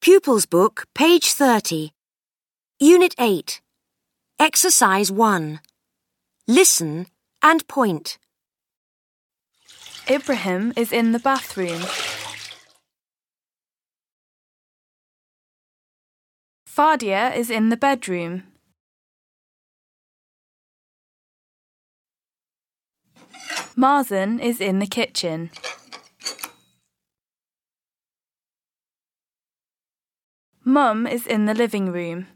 Pupils Book, page 30. Unit 8. Exercise 1. Listen and point. Ibrahim is in the bathroom. Fadia is in the bedroom. Mazen is in the kitchen. Mum is in the living room.